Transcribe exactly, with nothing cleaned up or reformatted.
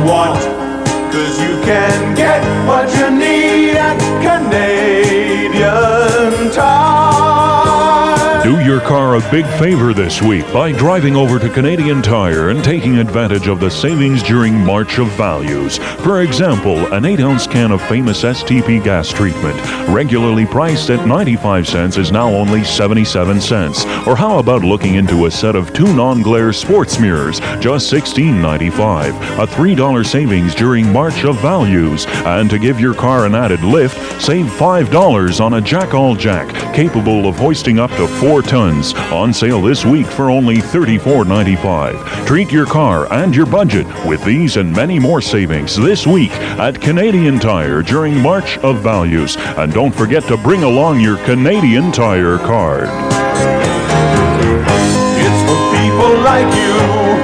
want. 'Cause you can get what you need at Canadian Tire. Do your car a big favor this week by driving over to Canadian Tire and taking advantage of the savings during March of Values. For example, an eight ounce can of famous S T P gas treatment, regularly priced at ninety-five cents, is now only seventy-seven cents. Or how about looking into a set of two non-glare sports mirrors, just sixteen ninety-five, a three dollar savings during March of Values. And to give your car an added lift, save five dollars on a Jackall Jack, capable of hoisting up to four tons, on sale this week for only thirty-four ninety-five. Treat your car and your budget with these and many more savings this week at Canadian Tire during March of Values. And don't forget to bring along your Canadian Tire card. It's for people like you